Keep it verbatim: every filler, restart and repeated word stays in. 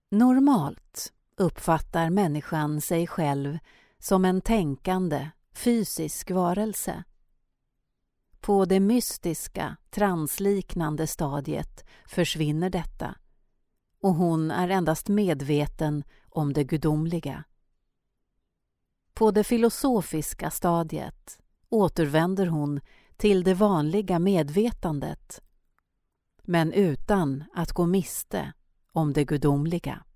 Normalt uppfattar människan sig själv som en tänkande, fysisk varelse. På det mystiska, transliknande stadiet försvinner detta och hon är endast medveten om det gudomliga. På det filosofiska stadiet återvänder hon till det vanliga medvetandet, men utan att gå miste om det gudomliga.